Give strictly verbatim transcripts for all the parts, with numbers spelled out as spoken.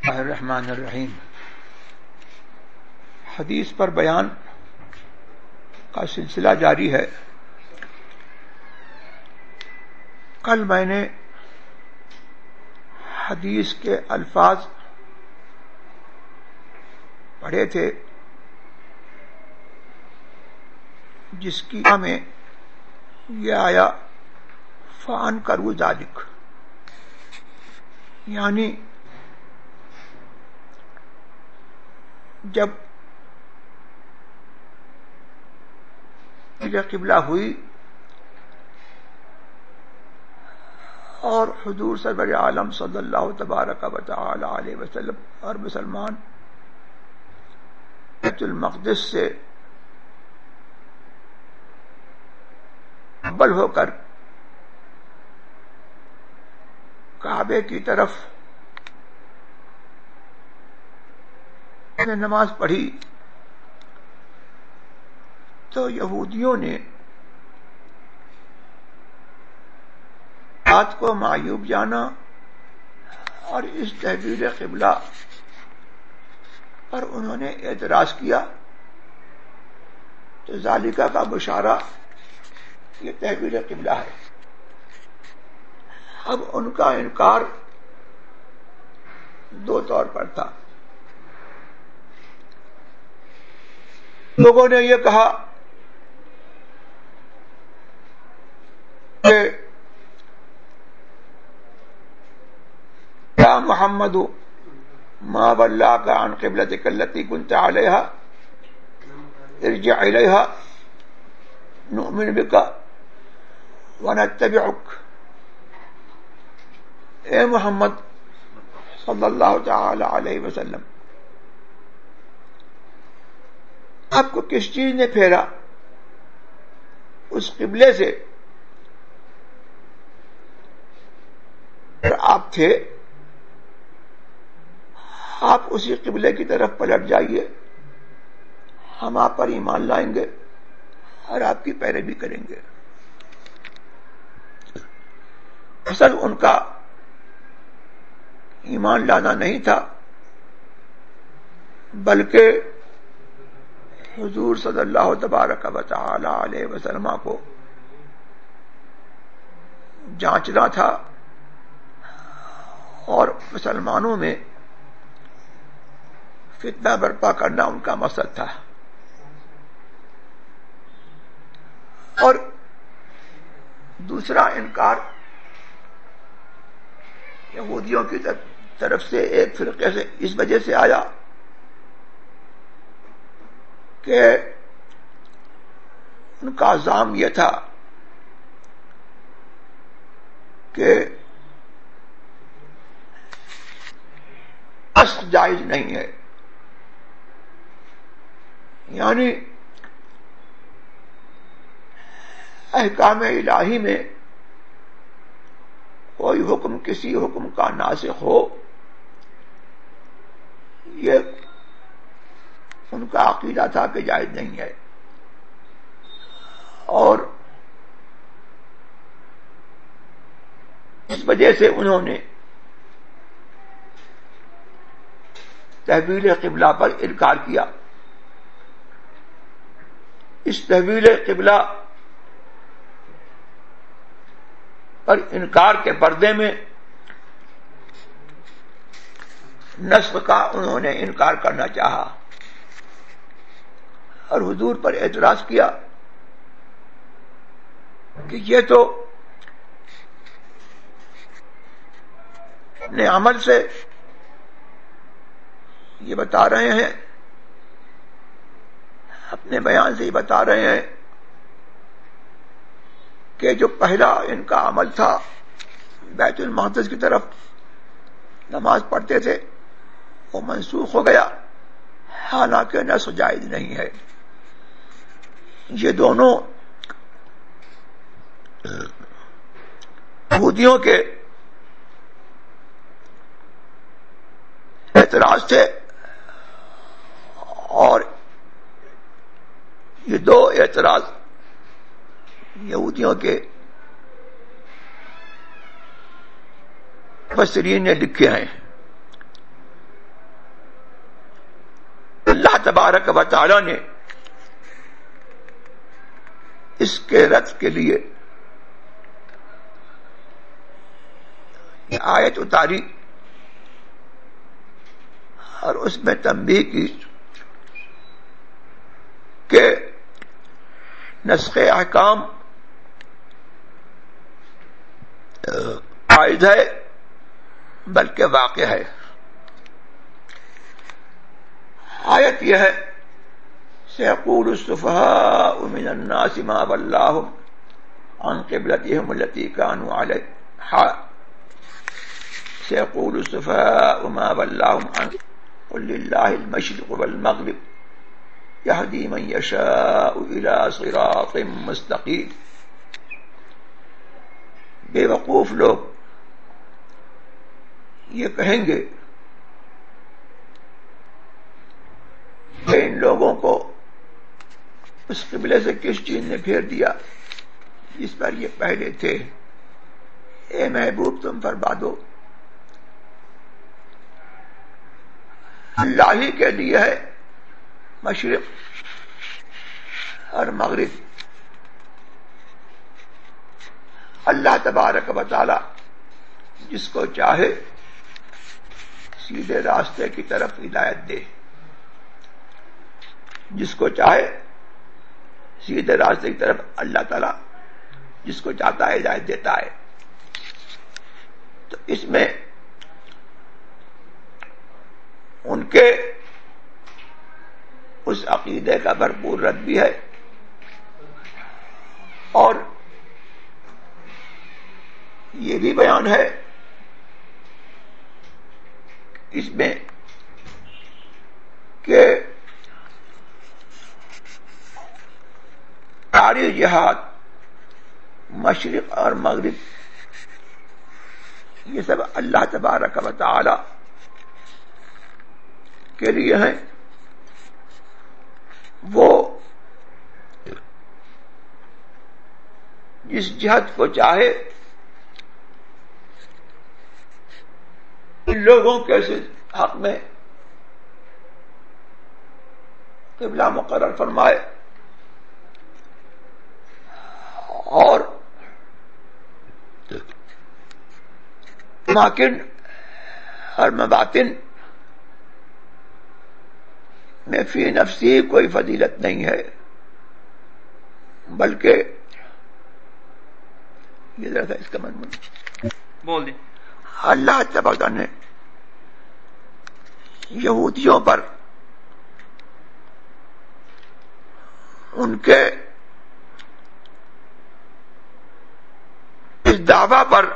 اللہ الرحمن الرحیم۔ حدیث پر بیان کا سلسلہ جاری ہے۔ کل میں نے حدیث کے الفاظ پڑھے تھے جس کی میں یہ آیا فان کرو ذالک، یعنی جب قبلہ ہوئی اور حضور سرور عالم صلی اللہ تبارک و تعالی علیہ وسلم اور مسلمان بیت المقدس سے مقبل ہو کر کعبے کی طرف نے نماز پڑھی تو یہودیوں نے بات کو معیوب جانا اور اس تحویل قبلہ پر انہوں نے اعتراض کیا تو ذالکہ کا مشارہ یہ تحویل قبلہ ہے۔ اب ان کا انکار دو طور پر تھا۔ لوگوں نے یہ کہا کہ یا محمد ما ولاک عن قبلتک التی کنت علیہا ارجع الیہا نؤمن بک ونتبعک۔ اے محمد صلی اللہ تعالی علیہ وسلم، آپ کو کس چیز نے پھیرا اس قبلے سے آپ تھے؟ آپ اسی قبلے کی طرف پلٹ جائیے، ہم آپ پر ایمان لائیں گے اور آپ کی پیروی کریں گے۔ اصل ان کا ایمان لانا نہیں تھا، بلکہ حضور صلی اللہ تبارک و تعالی علیہ وسلم کو جانچنا تھا اور مسلمانوں میں فتنہ برپا کرنا ان کا مقصد تھا۔ اور دوسرا انکار یہودیوں کی طرف سے ایک فرقے سے اس وجہ سے آیا کہ ان کا الزام یہ تھا کہ قصد جائز نہیں ہے، یعنی احکام الہی میں کوئی حکم کسی حکم کا ناسخ ہو، یہ ان کا عقیدہ تھا کہ جائز نہیں ہے۔ اور اس وجہ سے انہوں نے تحویل قبلہ پر انکار کیا۔ اس تحویل قبلہ پر انکار کے پردے میں نسخ کا انہوں نے انکار کرنا چاہا اور حضور پر اعتراض کیا کہ یہ تو اپنے عمل سے یہ بتا رہے ہیں، اپنے بیان سے یہ بتا رہے ہیں کہ جو پہلا ان کا عمل تھا بیت المقدس کی طرف نماز پڑھتے تھے وہ منسوخ ہو گیا، حالانکہ نسخ جائز نہیں ہے۔ یہ دونوں یہودیوں کے اعتراض تھے اور یہ دو اعتراض یہودیوں کے مفسرین نے لکھے ہیں۔ تبارک و تعالی نے اس کے رد کے لیے یہ آیت اتاری اور اس میں تنبیہ کی کہ نسخ احکام عائد ہے بلکہ واقع ہے. آیت یہ ہے سيقول السفهاء من الناس ما ولاهم عن قبلتهم التي كانوا عليها سيقول السفهاء ما ولاهم عن قل لله المشرق والمغرب يهدي من يشاء إلى صراط مستقيم. بے وقوف لوگ یہ کہیں گے کہ ان لوگوں کو اس قبلے سے کس چیز نے پھیر دیا جس پر یہ پہلے تھے. اے محبوب تم فرما دو اللہ ہی کے لیے ہے مشرق اور مغرب. اللہ تبارک و تعالی جس کو چاہے سیدھے راستے کی طرف ہدایت دے، جس کو چاہے سیدھے راستے کی طرف اللہ تعالی جس کو چاہتا ہے ہدایت دیتا ہے. تو اس میں ان کے اس عقیدے کا بھرپور رد بھی ہے اور یہ بھی بیان ہے اس میں کہ ساری جہاد مشرق اور مغرب یہ سب اللہ تبارک و تعالی کے لیے ہیں. وہ جس جہت کو چاہے ان لوگوں کے حق میں قبلہ مقرر فرمائے اور اماکن اور مباطن میں فی نفسی کوئی فضیلت نہیں ہے بلکہ یہ ذرا تھا اس کا مضمون بول دی. اللہ تبارک نے یہودیوں پر ان کے اس دعویٰ پر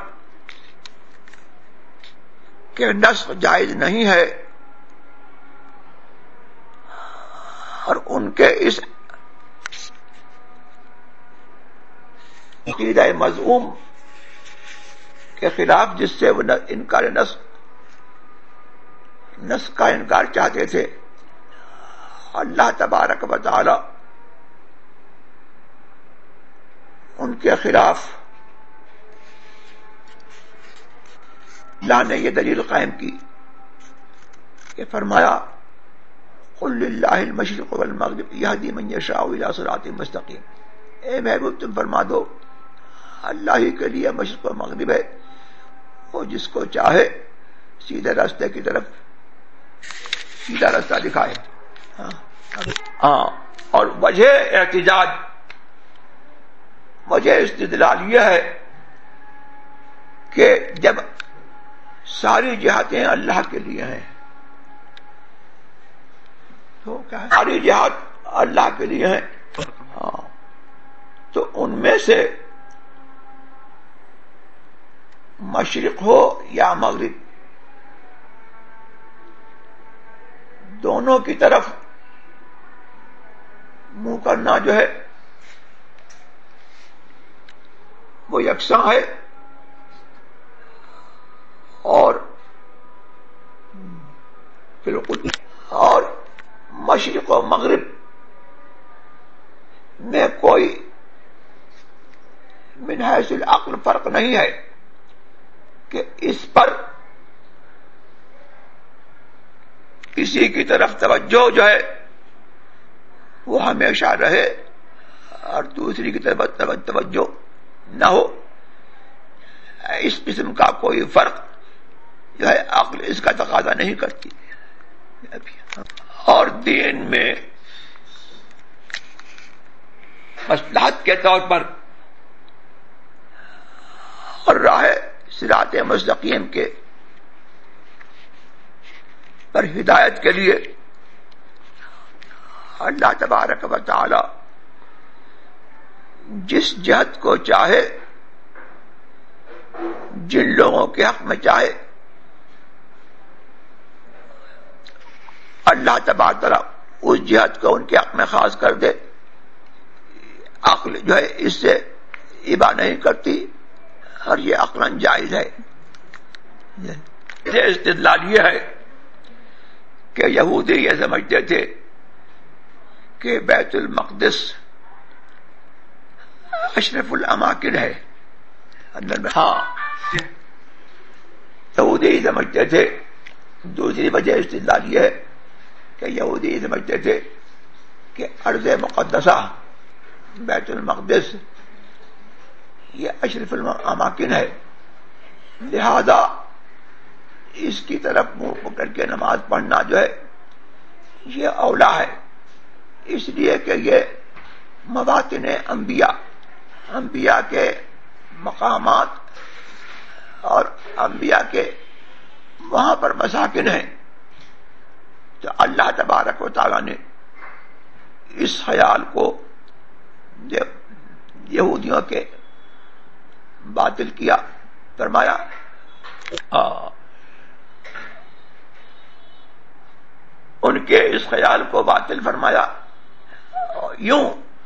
کہ نسخ جائز نہیں ہے اور ان کے اس عقیدہ مذموم کے خلاف جس سے وہ انکار نسخ نسخ کا انکار چاہتے تھے، اللہ تبارک و تعالی ان کے خلاف اللہ نے یہ دلیل قائم کی کہ فرمایا قل للہ المشرق والمغرب یہدی من یشاء الی صراط مستقیم. اے محبوب تم فرما دو اللہ ہی کے لیے مشرق و مغرب ہے، وہ جس کو چاہے سیدھے راستے کی طرف سیدھا راستہ دکھائے. ہاں اور وجہ احتجاج وجہ استدلال یہ ہے کہ جب ساری جہاتیں اللہ کے لیے ہیں تو کیا ساری جہات اللہ کے لیے ہیں، ہاں تو ان میں سے مشرق ہو یا مغرب دونوں کی طرف منہ کرنا جو ہے وہ یکساں ہے اور بالکل اور مشرق و مغرب میں کوئی من حیث العقل فرق نہیں ہے کہ اس پر کسی کی طرف توجہ جو ہے وہ ہمیشہ رہے اور دوسری کی طرف توجہ نہ ہو. اس قسم کا کوئی فرق جو ہے عقل اس کا تقاضا نہیں کرتی. اور دین میں مصلحت کے طور پر اور راہ صراط مستقیم کے پر ہدایت کے لیے اللہ تبارک و تعالی جس جہت کو چاہے جن لوگوں کے حق میں چاہے اللہ تبارک تعالی اس جہت کو ان کے حق میں خاص کر دے. عقل جو ہے اس سے ابا نہیں کرتی اور یہ عقلاً جائز ہے. یہ استدلال یہ ہے کہ یہودی یہ سمجھتے تھے کہ بیت المقدس اشرف الاماکن ہے. اندر میں ہاں یہودی یہ سمجھتے تھے. دوسری وجہ استدلال یہ ہے کہ یہودی یہ سمجھتے تھے کہ ارض مقدسہ بیت المقدس یہ اشرف الاماکن ہے، لہذا اس کی طرف منہ پکڑ کے نماز پڑھنا جو ہے یہ اولا ہے، اس لیے کہ یہ مواطن انبیاء انبیاء کے مقامات اور انبیاء کے وہاں پر مساکن ہیں. تو اللہ تبارک و تعالیٰ نے اس خیال کو یہودیوں کے باطل کیا، فرمایا ان کے اس خیال کو باطل فرمایا، یوں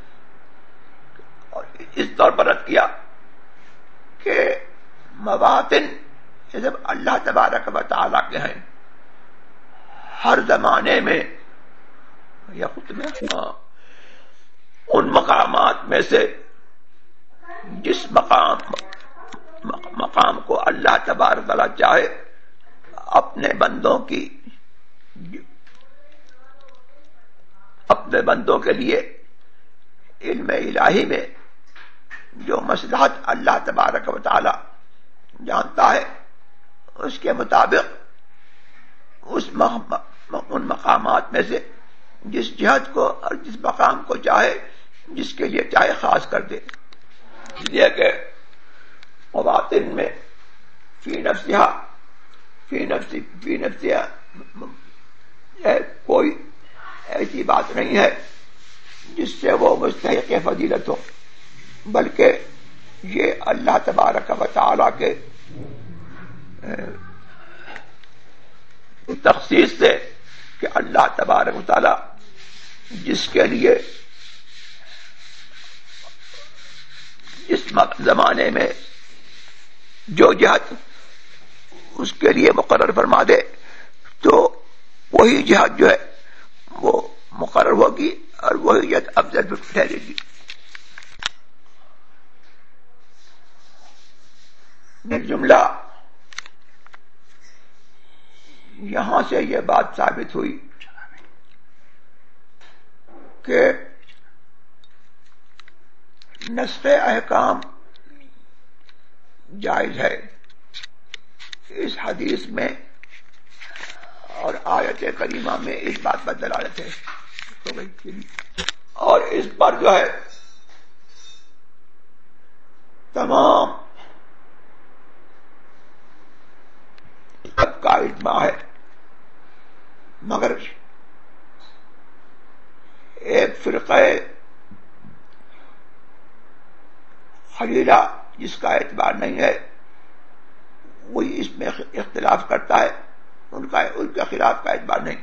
اور اس طور پر رد کیا کہ مواطن یہ سب اللہ تبارک و تعالیٰ کے ہیں. ہر زمانے میں یا خود میں ان مقامات میں سے جس مقام مقام کو اللہ تبارک تعالیٰ چاہے اپنے بندوں کی اپنے بندوں کے لیے علم الہی میں جو مصلحت اللہ تبارک و تعالی جانتا ہے اس کے مطابق اس ان مقامات میں سے جس جہت کو اور جس مقام کو چاہے جس کے لیے چاہے خاص کر دے. اس لیے کہ مواطن میں فی نفسہا فی نفسی فی نفسہا کوئی ایسی بات نہیں ہے جس سے وہ مستحق فضیلت ہو، بلکہ یہ اللہ تبارک و تعالی کے تخصیص سے کہ اللہ تبارک و تعالی جس کے لیے اس زمانے میں جو جہت اس کے لیے مقرر فرما دے تو وہی جہت جو ہے وہ مقرر ہوگی اور وہی جہت افضل ٹھہرے گی. جملہ یہاں سے یہ بات ثابت ہوئی کہ نسخ احکام جائز ہے. اس حدیث میں اور آیت کریمہ میں اس بات پر دلالت ہے. اور اس پر جو ہے تمام سب کا اجماع ہے، مگر ایک فرقہ خلیلہ جس کا اعتبار نہیں ہے وہی اس میں اختلاف کرتا ہے، ان کا ان کے خلاف کا اعتبار نہیں.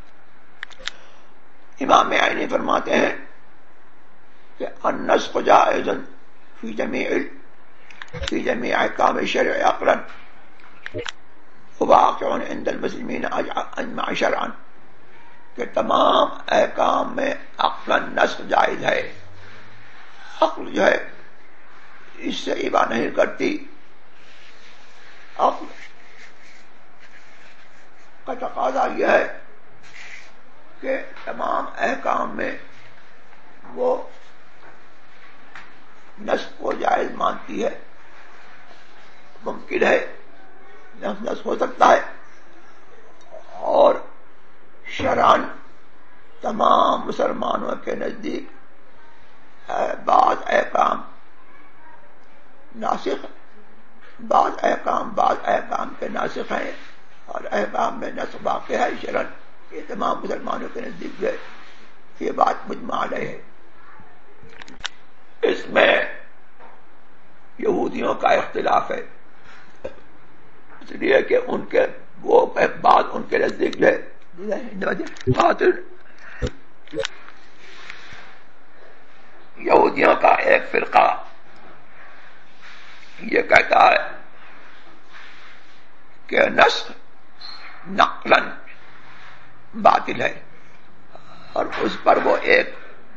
امام عینی فرماتے ہیں کہ النسخ جائز فی جمیع فی جمیع احکام الشرع عقلا واقع عند المسلمین اجمع شرعا، کہ تمام احکام میں عقلا نسخ جائز ہے. عقل جو ہے اس سے ابا نہیں کرتی. عقل کا تقاضا یہ ہے کہ تمام احکام میں ممکن ہے، نفس نفس ہو سکتا ہے، اور شرعاً تمام مسلمانوں کے نزدیک بعض احکام ناسخ، بعض احکام بعض احکام کے ناسخ ہیں اور احکام میں نسخ واقع ہے شرعاً. یہ تمام مسلمانوں کے نزدیک ہے، یہ بات مجمع علیہ ہے. اس میں یہودیوں کا اختلاف ہے، اس لیے کہ ان کے وہ بات ان کے نزدیک ہے باطل. یہودیوں کا ایک فرقہ یہ کہتا ہے کہ نسخ نقلاً باطل ہے، اور اس پر وہ ایک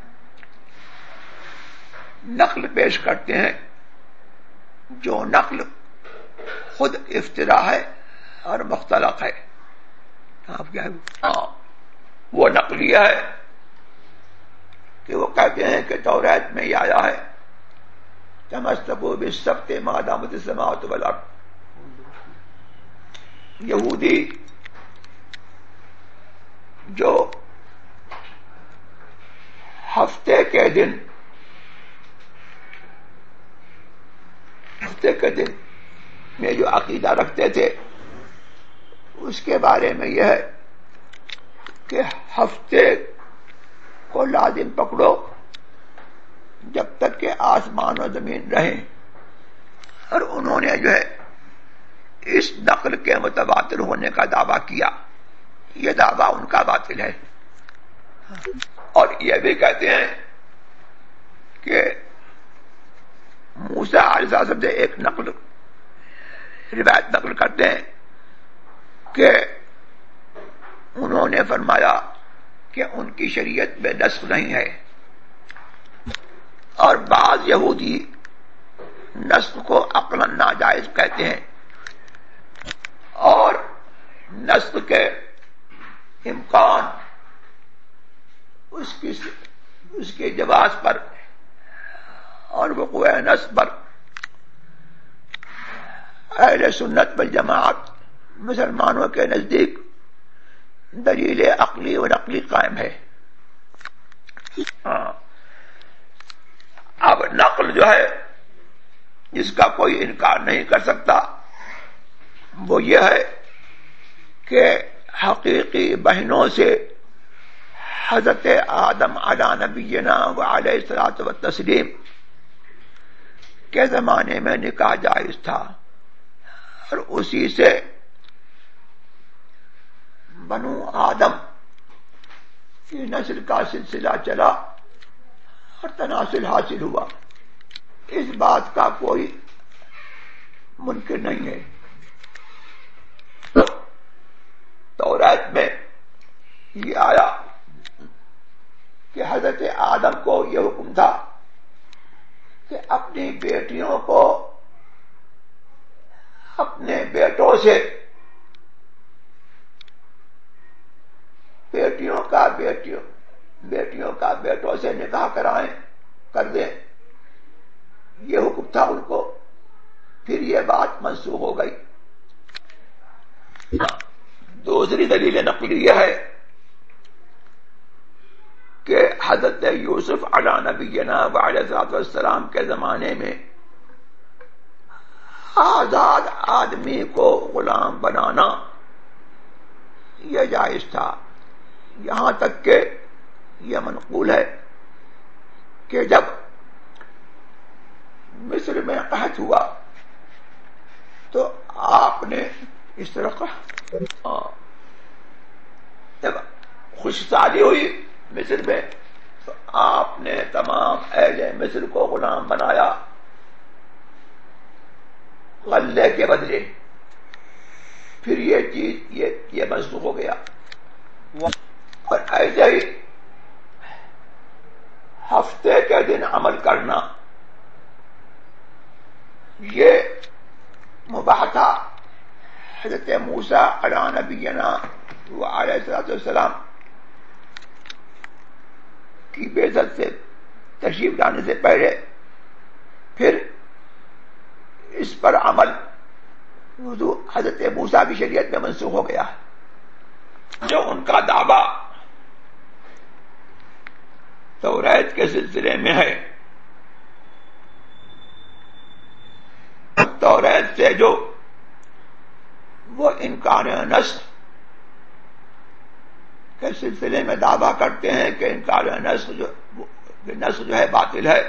نقل پیش کرتے ہیں جو نقل خود افتراء ہے اور مختلق ہے. آپ کیا ہاں وہ نقل یہ ہے کہ وہ کہتے ہیں کہ توریت میں یہ آیا ہے تمسکوا بالسبت ما دامت السماوات والارض. یہودی جو ہفتے کے دن ہفتے کے دن میں جو عقیدہ رکھتے تھے اس کے بارے میں یہ ہے کہ ہفتے کو لازم پکڑو جب تک کہ آسمان و زمین رہیں، اور انہوں نے جو ہے اس نقل کے متواتر ہونے کا دعویٰ کیا. یہ دعویٰ ان کا باطل ہے، اور یہ بھی کہتے ہیں کہ موسیٰ علیہ السلام سے ایک نقل روایت نقل کرتے ہیں کہ انہوں نے فرمایا کہ ان کی شریعت میں نسخ نہیں ہے، اور بعض یہودی نسخ کو عقلاً ناجائز کہتے ہیں، اور نسخ کے امکان اس کی اس کے جواز پر اور وقوع نسخ پر اہل سنت والجماعت مسلمانوں کے نزدیک دلیل عقلی و نقلی قائم ہے. ہاں اب نقل جو ہے جس کا کوئی انکار نہیں کر سکتا وہ یہ ہے کہ حقیقی بہنوں سے حضرت آدم علی نبینا و علیہ الصلوۃ والتسلیم کے زمانے میں نکاح جائز تھا، اور اسی سے بنو آدم کی نسل کا سلسلہ چلا اور تناسل حاصل ہوا. اس بات کا کوئی منکر نہیں ہے. توریت میں یہ آیا کہ حضرت آدم کو یہ حکم تھا کہ اپنی بیٹیوں کو اپنے بیٹوں سے بیٹیوں کا بیٹیوں بیٹیوں کا بیٹوں سے نکاح کرائیں کر دیں. یہ حکم تھا ان کو. پھر یہ بات منسوخ ہو گئی. دوسری دلیل نقلی یہ ہے کہ حضرت یوسف علی نبینا و علیہ الصلوۃ والسلام کے زمانے میں آزاد آدمی کو غلام بنانا یہ جائز تھا، یہاں تک کہ یہ منقول ہے کہ جب مصر میں قحط ہوا تو آپ نے اس طرح جب خوش سالی ہوئی مصر میں تو آپ نے تمام اہل مصر کو غلام بنایا غلے کے بدلے. پھر یہ چیز یہ یہ منسوخ ہو گیا. اور ایسے ہی ہفتے کے دن عمل کرنا یہ مباح تھا. حضرت موسیٰ علی نبینا و علیہ الصلوۃ والسلام کی بعثت سے تشریف لانے سے پہلے پھر اس پر عمل وضو حضرت موسیٰ کی شریعت میں منسوخ ہو گیا ہے. جو ان کا دعویٰ توریت کے سلسلے میں ہے، توریت سے جو وہ انکار نسخ کے سلسلے میں دعویٰ کرتے ہیں کہ انکار نسخ جو نسخ جو ہے باطل ہے،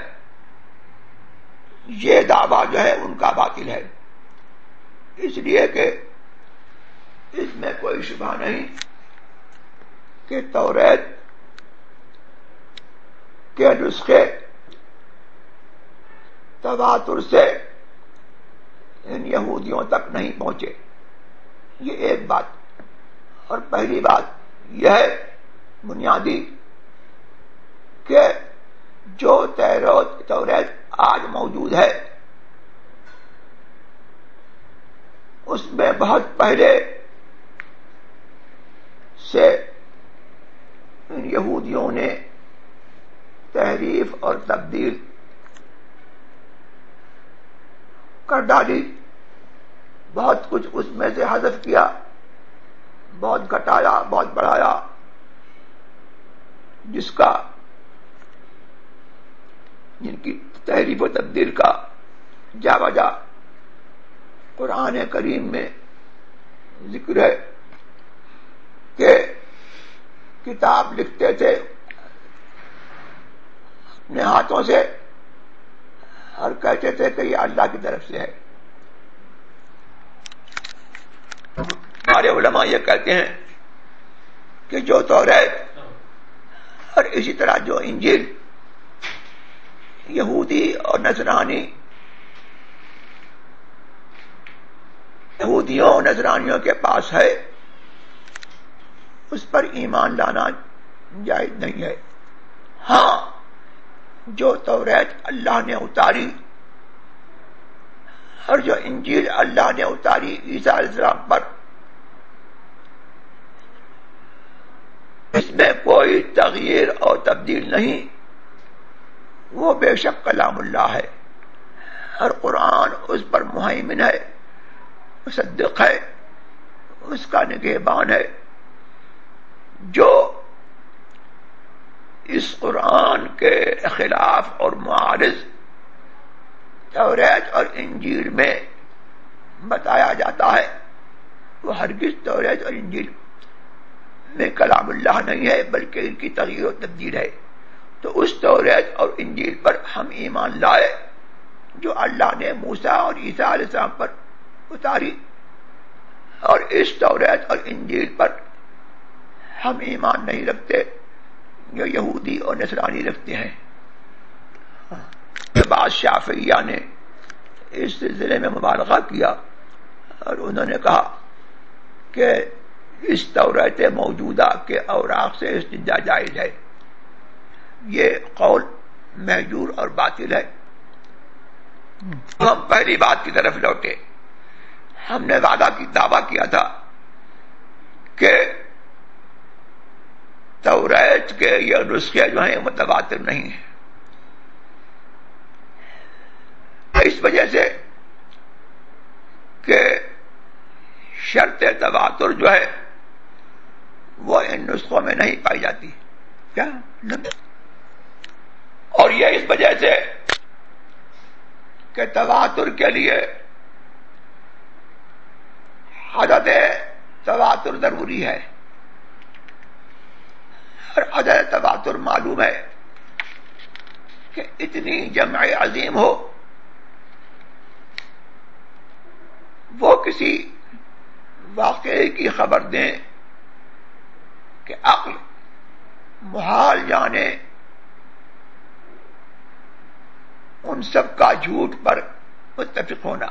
یہ دعویٰ جو ہے ان کا باطل ہے، اس لیے کہ اس میں کوئی شبہ نہیں کہ توریت کے نسخے تواتر سے ان یہودیوں تک نہیں پہنچے. یہ ایک بات. اور پہلی بات یہ ہے بنیادی کہ جو توریت آج موجود ہے اس میں بہت پہلے سے ان یہودیوں نے تحریف اور تبدیل کر ڈالی. بہت کچھ اس میں سے حذف کیا، بہت گھٹایا، بہت بڑھایا، جس کا جن کی تحریف و تبدیل کا جا بجا قرآن کریم میں ذکر ہے کہ کتاب لکھتے تھے اپنے ہاتھوں سے اور کہتے تھے کہ یہ اللہ کی طرف سے ہے. ہمارے علماء یہ کہتے ہیں کہ جو توریت اور اسی طرح جو انجیل یہودی اور نصرانی یہودیوں اور نصرانیوں کے پاس ہے اس پر ایمان لانا جائز نہیں ہے. ہاں، جو توریت اللہ نے اتاری اور جو انجیل اللہ نے اتاری عیسیٰ علیہ السلام پر، اس میں کوئی تغییر اور تبدیل نہیں، وہ بے شک کلام اللہ ہے اور قرآن اس پر مہیمن ہے، مصدق ہے، اس کا نگہبان ہے. جو اس قرآن کے خلاف اور معارض توریت اور انجیل میں بتایا جاتا ہے وہ ہرگز توریت اور انجیل میں کلام اللہ نہیں ہے بلکہ ان کی تغییر و تبدیل ہے. تو اس توریت اور انجیل پر ہم ایمان لائے جو اللہ نے موسیٰ اور عیسیٰ علیہ السلام پر اتاری، اور اس توریت اور انجیل پر ہم ایمان نہیں رکھتے جو یہودی اور نصرانی رکھتے ہیں. بعض شافعیہ نے اس سلسلے میں مبالغہ کیا اور انہوں نے کہا کہ اس توریت موجودہ کے اوراق سے استنجا جائز ہے. یہ قول محجور اور باطل ہے. ہم پہلی بات کی طرف لوٹے. ہم نے وعدہ کی دعویٰ کیا تھا کہ توریت کے یہ نسخے جو ہیں متواتر نہیں ہیں، اس وجہ سے کہ شرط تواتر جو ہے وہ ان نسخوں میں نہیں پائی جاتی. کیا؟ اور یہ اس وجہ سے کہ تواتر کے لیے عدد تواتر ضروری ہے، اور عدد تواتر معلوم ہے کہ اتنی جمع عظیم ہو وہ کسی واقعے کی خبر دیں کہ عقل محال جانے ان سب کا جھوٹ پر متفق ہونا.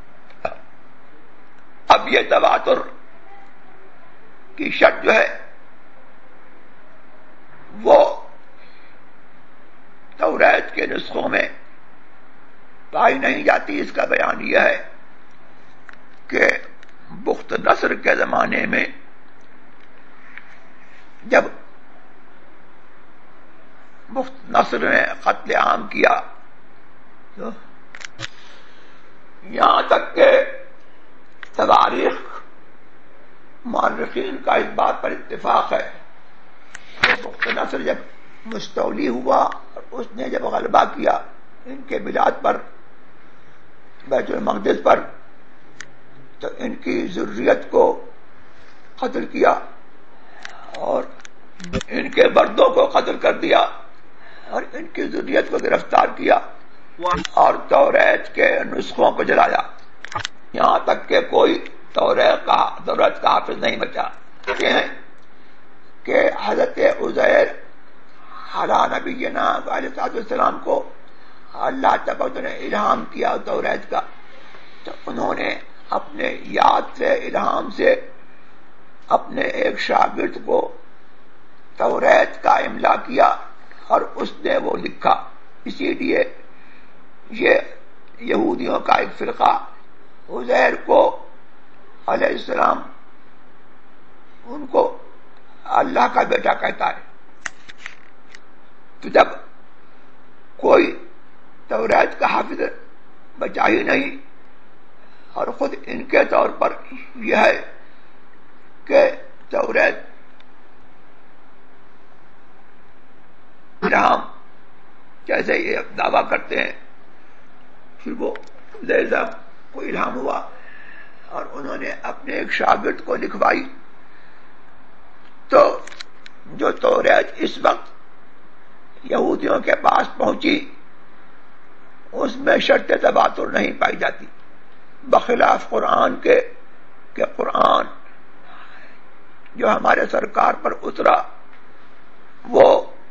اب یہ تواتر کی شرط جو ہے وہ توریت کے نسخوں میں پائی نہیں جاتی. اس کا بیان یہ ہے کہ بخت نصر کے زمانے میں جب بخت نصر نے قتل عام کیا تو یہاں تک کہ مورخین کا اس بات پر اتفاق ہے کہ بخت نصر جب مستولی ہوا اور اس نے جب غلبہ کیا ان کے بلاد پر، بیت المقدس پر، تو ان کی ذریت کو قتل کیا اور ان کے مردوں کو قتل کر دیا اور ان کی ذریت کو گرفتار کیا اور توریت کے نسخوں کو جلایا، یہاں تک کہ کوئی توریت کا توریت کا حافظ نہیں بچا۔ کہتے ہیں کہ حضرت عزیر علی نبینا علیہ السلام کو اللہ تبارک نے الہام کیا توریت کا، تو انہوں نے اپنے یاد سے الہام سے اپنے ایک شاگرد کو توریت کا املا کیا اور اس نے وہ لکھا۔ اسی لیے یہ یہودیوں کا ایک فرقہ عزیر کو علیہ السلام ان کو اللہ کا بیٹا کہتا ہے، تو جب کوئی توریت کا حافظ بچا ہی نہیں اور خود ان کے طور پر یہ ہے کہ توریت الہام جیسے یہ دعویٰ کرتے ہیں، پھر وہ عزیر صاحب کو الہام ہوا اور انہوں نے اپنے ایک شاگرد کو لکھوائی، تو جو توریت اس وقت یہودیوں کے پاس پہنچی اس میں شرط تواتر نہیں پائی جاتی، بخلاف قرآن کے کہ قرآن جو ہمارے سرکار پر اترا وہ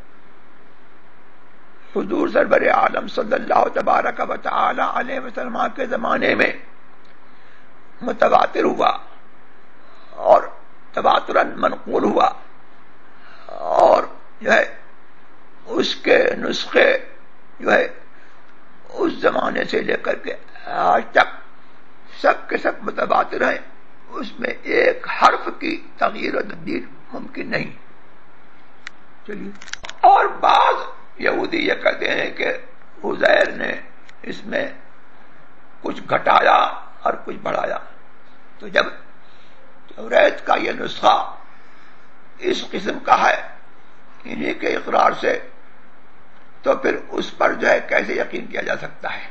حضور سرور عالم صلی اللہ تبارک و تعالی علیہ وسلم کے زمانے میں متواتر ہوا اور تواتراً منقول ہوا، اور جو ہے اس کے نسخے جو ہے اس زمانے سے لے کر کے آج تک سب کے سب متواتر ہیں، اس میں ایک حرف کی تغییر و تبدیل ممکن نہیں۔ چلیے، اور بعض یہودی یہ کہتے ہیں کہ عزیر نے اس میں کچھ گھٹایا اور کچھ بڑھایا، تو جب توریت کا یہ نسخہ اس قسم کا ہے انہی کے اقرار سے، تو پھر اس پر جو ہے کیسے یقین کیا جا سکتا ہے؟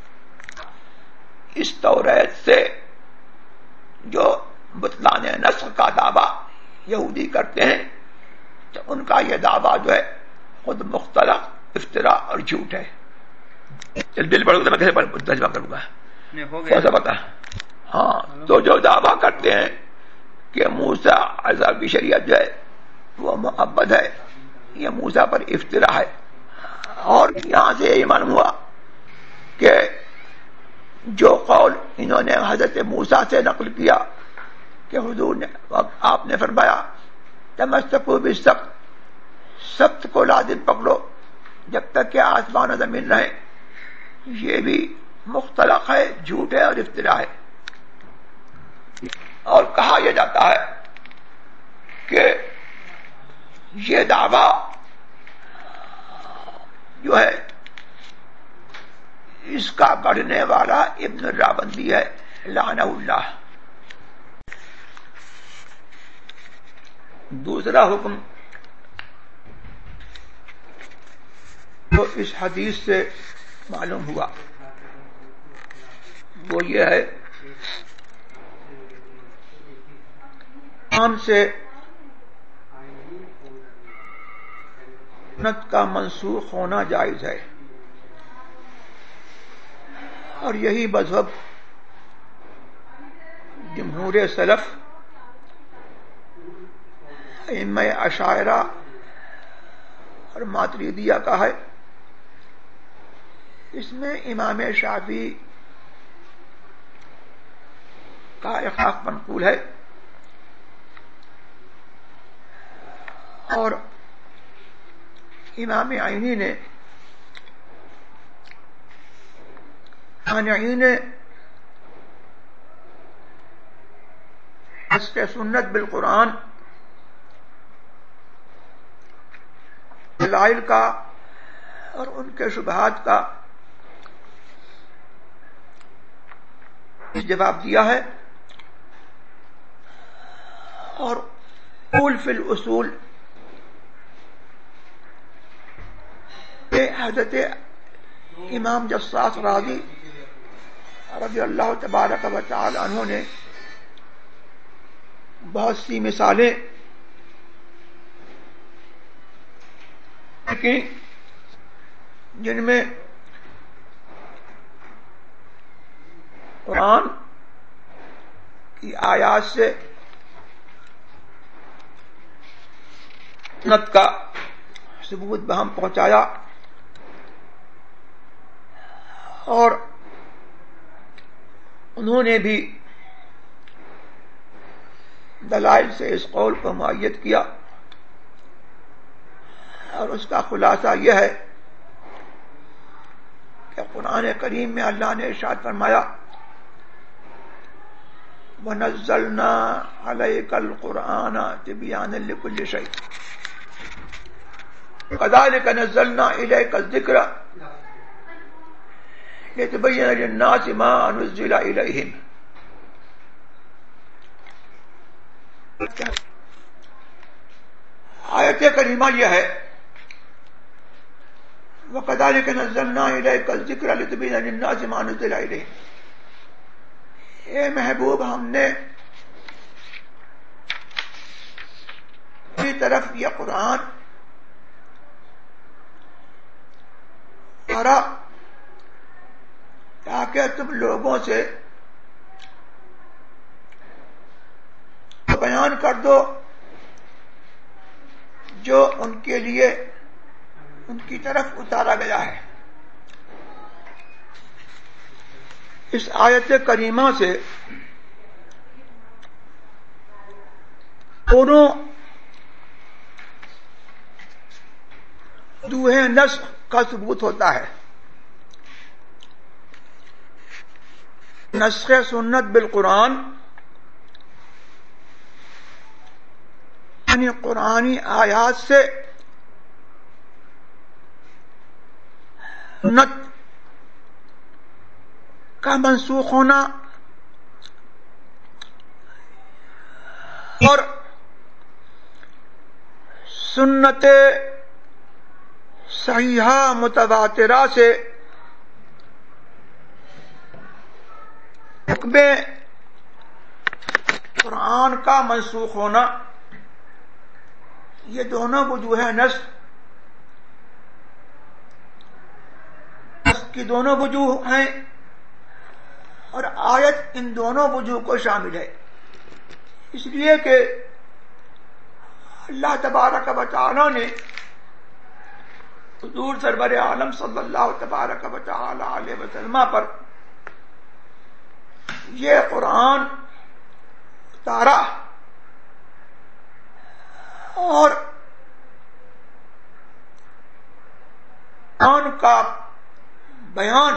اس توریت سے جو بطلان نسخ کا دعویٰ یہودی کرتے ہیں تو ان کا یہ دعویٰ جو ہے خود مختلف افتراء اور جھوٹ ہے۔ چل دل پڑھو تو میں کیسے ترجمہ کروں گا، کیسا پتا؟ ہاں، تو جو دعویٰ کرتے ہیں کہ موسیٰ عذاب کی شریعت جو ہے وہ معبد ہے، یہ موسیٰ پر افتراء ہے، اور یہاں سے یہ معلوم ہوا کہ جو قول انہوں نے حضرت موسیٰ سے نقل کیا کہ حضور نے آپ نے فرمایا تمسکوا بالسبت، سبت کو لازم پکڑو جب تک کہ آسمان و زمین رہے، یہ بھی مختلق ہے، جھوٹ ہے اور افتراء ہے۔ اور کہا یہ جاتا ہے کہ یہ دعویٰ جو ہے اس کا گڑھنے والا ابن راوندی ہے لعنہ اللہ۔ دوسرا حکم جو اس حدیث سے معلوم ہوا وہ یہ ہے عام سے سنت کا منسوخ ہونا جائز ہے، اور یہی مذہب جمہور سلف ائمہ اشاعرہ اور ماتریدیہ کا ہے۔ اس میں امام شافعی کا اخلاق منقول ہے، اور امام عینی نے مانعین نسخ سنت بالقرآن دلائل کا اور ان کے شبہات کا جواب دیا ہے، اور اصول فی الاصول حضرت امام جصاص راضی رضی اللہ تبارک و تعالی عنہ نے بہت سی مثالیں کی جن میں قرآن کی آیات سے سنت کا ثبوت بہم پہنچایا اور انہوں نے بھی دلائل سے اس قول کو مؤید کیا، اور اس کا خلاصہ یہ ہے کہ قرآن کریم میں اللہ نے ارشاد فرمایا وَنَزَّلْنَا عَلَيْكَ الْقُرْآنَ تِبْيَانًا لِكُلِّ شَيْءٍ كَذَلِكَ نَزَّلْنَا إِلَيْكَ الذِّكْرَ لِتُبَيِّنَ لِلنَّاسِ مَا نُزِّلَ إِلَيْهِمْ۔ آیت کریمہ یہ ہے وَكَذَلِكَ نَزَّلْنَا إِلَيْكَ الذِّكْرَ لِتُبَيِّنَ لِلنَّاسِ مَا نُزِّلَ إِلَيْهِمْ۔ اے محبوب، ہم نے کی طرف یہ قرآن اتارا تاکہ تم لوگوں سے بیان کر دو جو ان کے لیے ان کی طرف اتارا گیا ہے۔ اس آیت کریمہ سے دونوں وجوہ نسخ کا ثبوت ہوتا ہے، نسخ سنت بالقرآن یعنی قرآنی آیات سے سنت کا منسوخ ہونا، اور سنت صحیحہ متواترہ سے حکم قرآن کا منسوخ ہونا، یہ دونوں وجوہ نسخ نسخ کی دونوں وجوہ ہیں، اور آیت ان دونوں وجوہ کو شامل ہے، اس لیے کہ اللہ تبارک و تعالی نے حضور سرور عالم صلی اللہ تبارک و تعالی علیہ وسلم پر یہ قرآن اتارا، اور قرآن کا بیان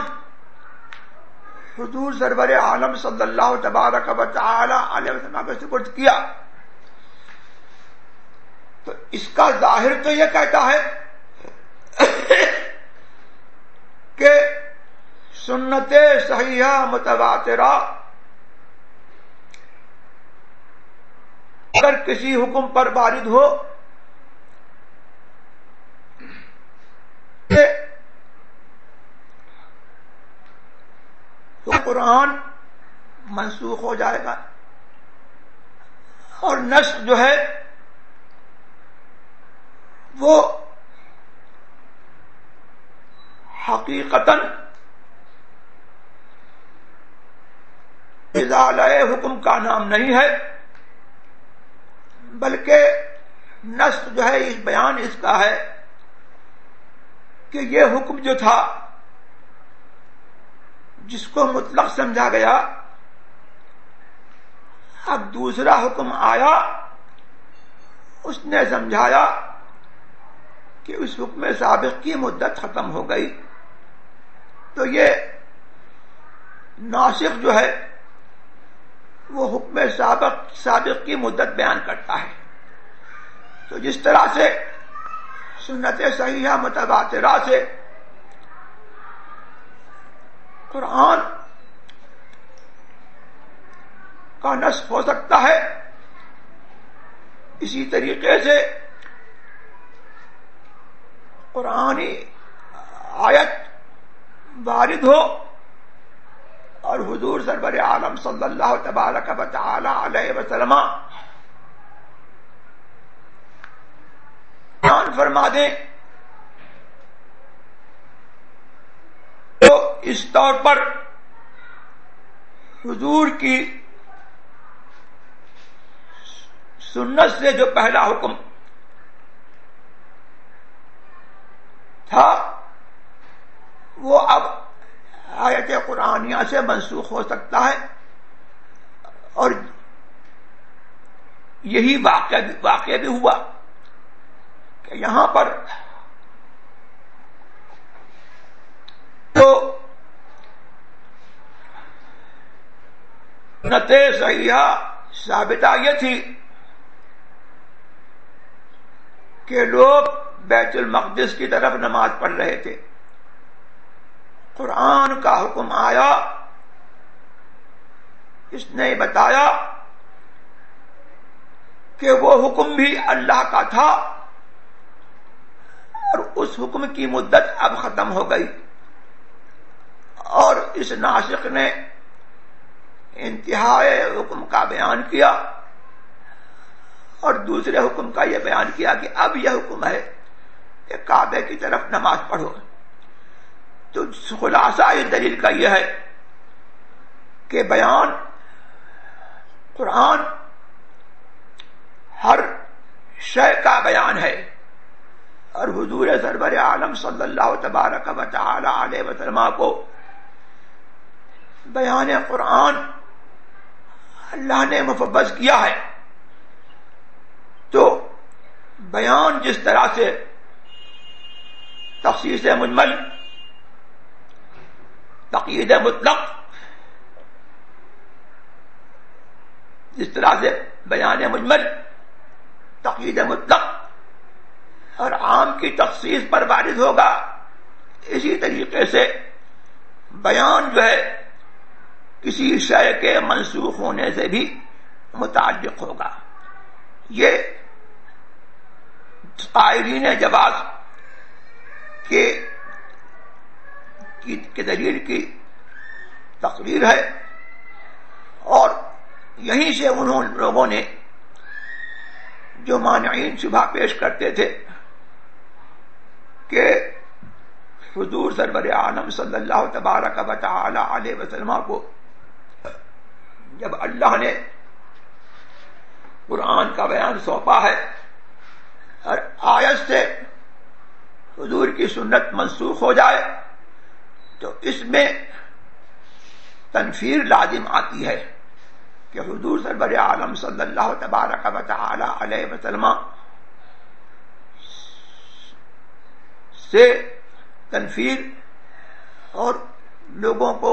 حضور سرور عالم صلی اللہ تبارک و تعالی علیہ وسلم کو سپرد کیا، تو اس کا ظاہر تو یہ کہتا ہے کہ سنت صحیحہ متواترہ اگر کسی حکم پر وارد ہو تو قرآن منسوخ ہو جائے گا، اور نسخ جو ہے وہ حقیقتاً ازالہ حکم کا نام نہیں ہے، بلکہ نسخ جو ہے اس بیان اس کا ہے کہ یہ حکم جو تھا جس کو مطلق سمجھا گیا، اب دوسرا حکم آیا، اس نے سمجھایا کہ اس حکم سابق کی مدت ختم ہو گئی، تو یہ ناسخ جو ہے وہ حکم سابق سابق کی مدت بیان کرتا ہے۔ تو جس طرح سے سنت صحیحہ متواترہ سے قرآن کا نسخ ہو سکتا ہے، اسی طریقے سے قرآنی آیت وارد ہو اور حضور سرور عالم صلی اللہ تبارک و تعالی علیہ وسلم بیان فرما دیں تو اس طور پر حضور کی سنت سے جو پہلا حکم تھا وہ اب آیت قرآنیہ سے منسوخ ہو سکتا ہے، اور یہی واقعہ بھی واقعہ بھی ہوا کہ یہاں پر تو سنت صحیحہ ثابتہ یہ تھی کہ لوگ بیت المقدس کی طرف نماز پڑھ رہے تھے، قرآن کا حکم آیا، اس نے بتایا کہ وہ حکم بھی اللہ کا تھا اور اس حکم کی مدت اب ختم ہو گئی، اور اس ناسخ نے انتہائی حکم کا بیان کیا اور دوسرے حکم کا یہ بیان کیا کہ اب یہ حکم ہے کہ کعبے کی طرف نماز پڑھو۔ تو خلاصہ یہ دلیل کا یہ ہے کہ بیان قرآن ہر شے کا بیان ہے، اور حضور سرور عالم صلی اللہ تبارک و تعالی علیہ وسلم کو بیان قرآن اللہ نے مفوض کیا ہے۔ تو بیان جس طرح سے تخصیص مجمل، تقیید مطلق، جس طرح سے بیان مجمل، تقیید مطلق اور عام کی تخصیص پر وارد ہوگا، اسی طریقے سے بیان جو ہے کسی شے کے منسوخ ہونے سے بھی متعلق ہوگا۔ یہ قائلین جواز کے کی دلیل کی تقریر ہے، اور یہیں سے انہوں لوگوں نے جو مانعین شبہ پیش کرتے تھے کہ حضور سرور عالم صلی اللہ تبارک و تعالی علیہ وسلم کو جب اللہ نے قرآن کا بیان سونپا ہے اور آیت سے حضور کی سنت منسوخ ہو جائے تو اس میں تنفیر لازم آتی ہے کہ حضور سرور عالم صلی اللہ تبارک و تعالی علیہ وسلم سے تنفیر اور لوگوں کو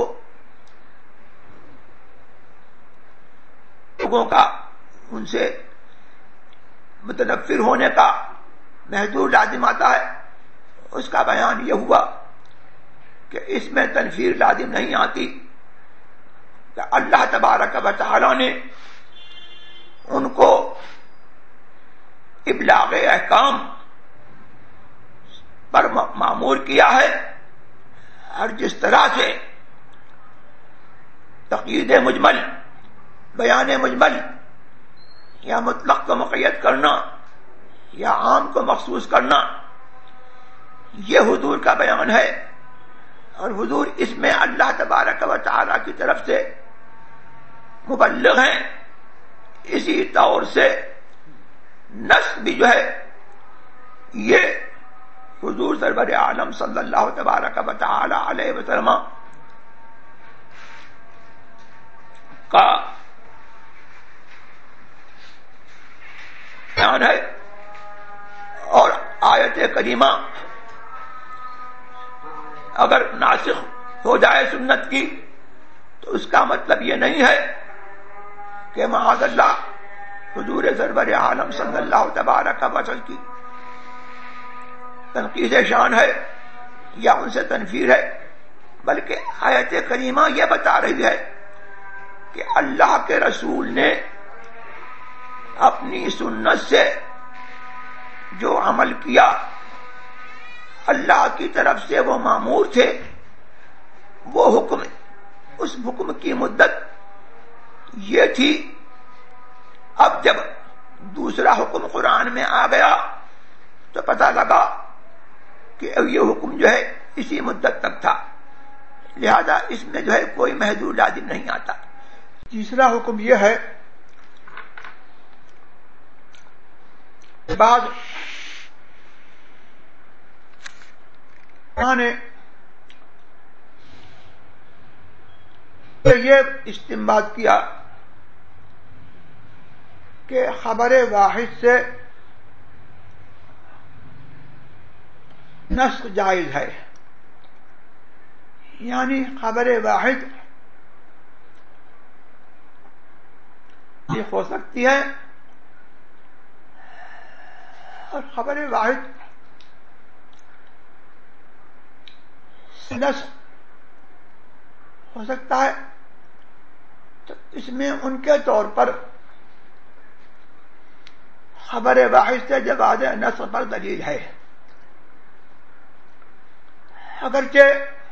لوگوں کا ان سے متنفر ہونے کا محدود لازم آتا ہے، اس کا بیان یہ ہوا کہ اس میں تنفیر لازم نہیں آتی کہ اللہ تبارک و تعالی نے ان کو ابلاغ احکام پر مامور کیا ہے، اور جس طرح سے تقیید مجمل، بیان مجمل یا مطلق کو مقید کرنا یا عام کو مخصوص کرنا، یہ حضور کا بیان ہے، اور حضور اس میں اللہ تبارک و تعالی کی طرف سے مبلغ ہیں۔ اسی طور سے نص بھی جو ہے یہ حضور سرور عالم صلی اللہ تبارک و تعالی علیہ وسلم کا بیان ہے، اور آیت کریمہ اگر ناسخ ہو جائے سنت کی تو اس کا مطلب یہ نہیں ہے کہ معاذ اللہ حضور سرور عالم صلی اللہ تبارک و تعالی کی تنقیص شان ہے یا ان سے تنفیر ہے، بلکہ آیت کریمہ یہ بتا رہی ہے کہ اللہ کے رسول نے اپنی سنت سے جو عمل کیا اللہ کی طرف سے وہ مامور تھے، وہ حکم، اس حکم کی مدت یہ تھی۔ اب جب دوسرا حکم قرآن میں آ گیا تو پتہ لگا کہ اب یہ حکم جو ہے اسی مدت تک تھا، لہذا اس میں جو ہے کوئی محدود لازم نہیں آتا۔ تیسرا حکم یہ ہے بعد نے یہ استنباط کیا کہ خبر واحد سے نسخ جائز ہے، یعنی خبر واحد یہ ہو سکتی ہے اور خبر واحد نسخ ہو سکتا ہے، تو اس میں ان کے طور پر خبر واحد سے جواز نسخ پر دلیل ہے، اگرچہ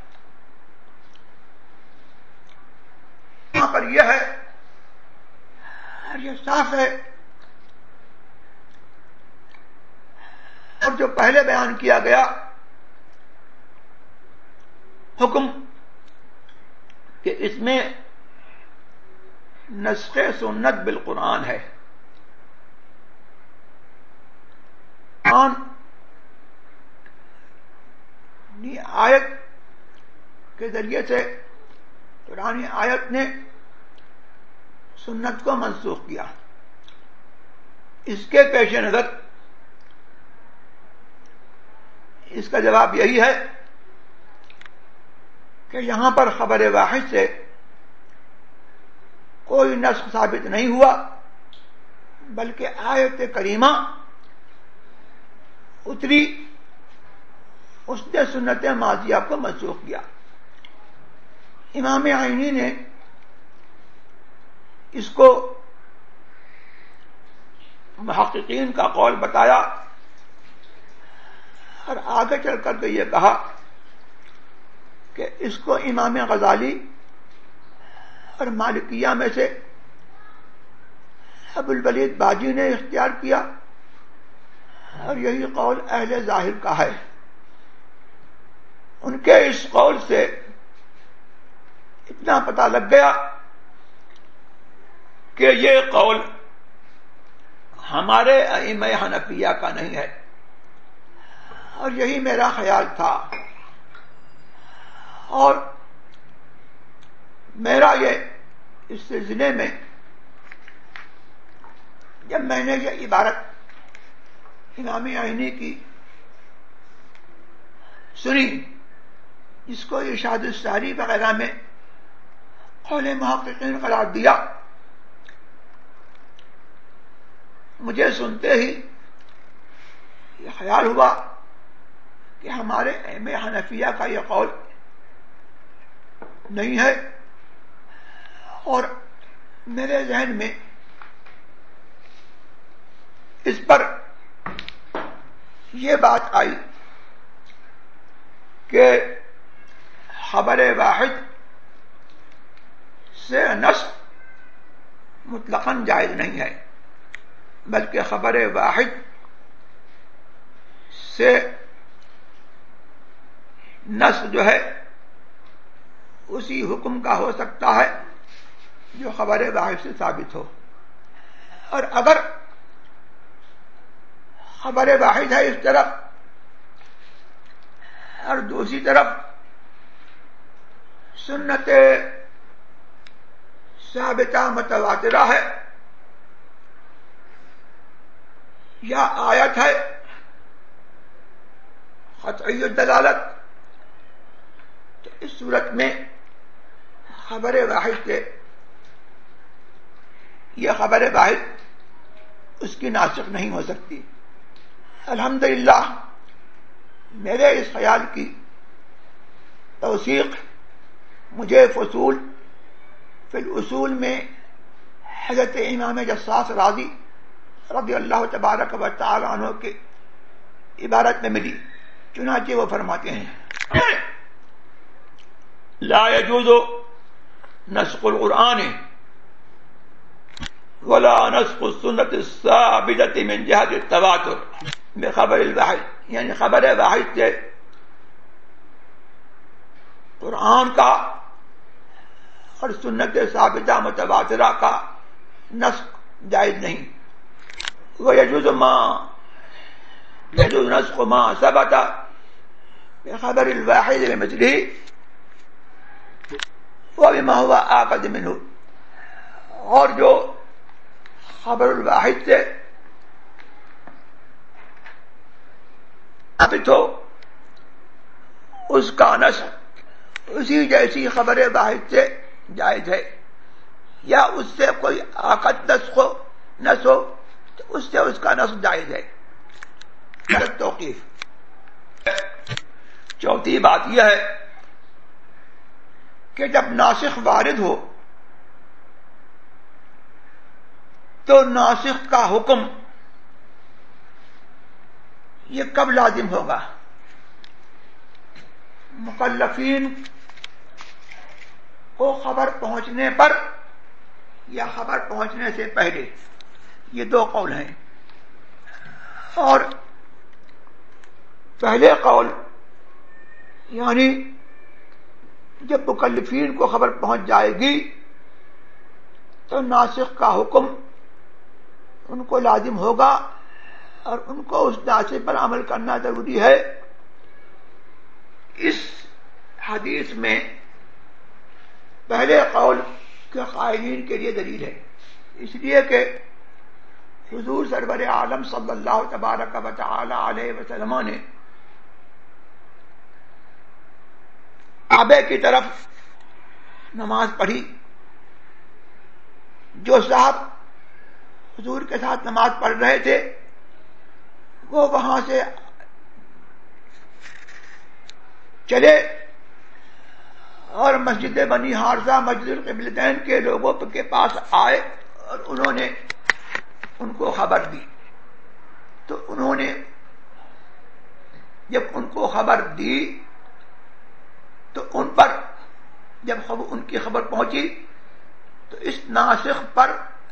یہاں پر یہ ہے اور یہ صاف ہے، اور جو پہلے بیان کیا گیا حکم کہ اس میں نسخ سنت بالقرآن ہے، قرآن آیت کے ذریعے سے قرآن آیت نے سنت کو منسوخ کیا۔ اس کے پیش نظر اس کا جواب یہی ہے کہ یہاں پر خبر واحد سے کوئی نسخ ثابت نہیں ہوا، بلکہ آیت کریمہ اتری، اس نے سنت ماضیہ کو منسوخ کیا۔ امام عینی نے اس کو محققین کا قول بتایا اور آگے چل کر کے یہ کہا کہ اس کو امام غزالی اور مالکیہ میں سے ابو الولید باجی نے اختیار کیا، اور یہی قول اہل ظاہر کا ہے۔ ان کے اس قول سے اتنا پتہ لگ گیا کہ یہ قول ہمارے ائمہ حنفیہ کا نہیں ہے، اور یہی میرا خیال تھا، اور میرا یہ اس سلسلے میں جب میں نے یہ عبارت امام عینی کی سنی، جس کو ارشاد الساری وغیرہ میں قول محققین قرار دیا، مجھے سنتے ہی یہ خیال ہوا کہ ہمارے ائمہ حنفیہ کا یہ قول نہیں ہے، اور میرے ذہن میں اس پر یہ بات آئی کہ خبر واحد سے نسخ مطلقاً جائز نہیں ہے، بلکہ خبر واحد سے نسخ جو ہے اسی حکم کا ہو سکتا ہے جو خبر واحد سے ثابت ہو، اور اگر خبر واحد ہے اس طرف اور دوسری طرف سنت ثابتہ متواترہ ہے یا آیت ہے قطعی الدلالت، تو اس صورت میں خبر واحد سے یہ خبر واحد اس کی ناسخ نہیں ہو سکتی۔ الحمدللہ میرے اس خیال کی توثیق مجھے فصول فی الاصول میں حضرت امام جصاص راضی رضی اللہ تبارک و تعالی عنہ کی عبارت میں ملی. چنانچہ وہ فرماتے ہیں لا يجوز نسخ القرآن ولا نسخ السنة الثابتة من جهة التواتر بخبر الواحد. یعنی خبر واحد سے قرآن کا اور سنت ثابتہ متواترہ کا نسخ جائز نہیں. ويجوز ما يجوز نسخ ما ثبت بخبر الواحد بمثله وبما هو آخذ منه. اور جو خبر الواحد سے ثابت ہو اس کا نسخ اسی جیسی خبر واحد سے جائز ہے، یا اس سے کوئی آخذ نسخ ہو نسخ ہو تو اس سے اس کا نسخ جائز ہے. توقیف. چوتھی بات یہ ہے کہ جب ناسخ وارد ہو تو ناسخ کا حکم یہ کب لازم ہوگا؟ مکلفین کو خبر پہنچنے پر یا خبر پہنچنے سے پہلے؟ یہ دو قول ہیں. اور پہلے قول یعنی جب مکلفین کو خبر پہنچ جائے گی تو ناسخ کا حکم ان کو لازم ہوگا اور ان کو اس ناسخ پر عمل کرنا ضروری ہے. اس حدیث میں پہلے قول کے قائلین کے لیے دلیل ہے، اس لیے کہ حضور سرور عالم صلی اللہ تبارک و تعالی علیہ وسلم نے کعبے کی طرف نماز پڑھی. جو صاحب حضور کے ساتھ نماز پڑھ رہے تھے وہ وہاں سے چلے اور مسجد بنی حارثہ مسجد القبلتین کے لوگوں کے پاس آئے اور انہوں نے ان کو خبر دی. تو انہوں نے جب ان کو خبر دی تو ان پر جب ان کی خبر پہنچی تو اس ناسخ پر